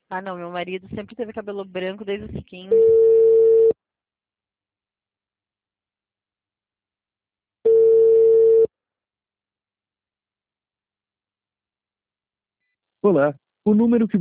Ah, não, meu marido sempre teve cabelo branco desde os 15. Olá, o número que